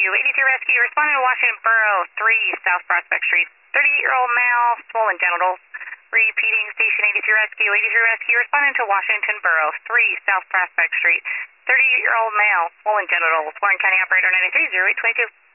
Rescue. 83 Rescue, responding to Washington Borough, 3 South Prospect Street. 38-year-old male, swollen genitals. Repeating, Station 83 Rescue. 83 Rescue, responding to Washington Borough, 3 South Prospect Street. 38-year-old male, swollen genitals. Warren County Operator 93, 0822.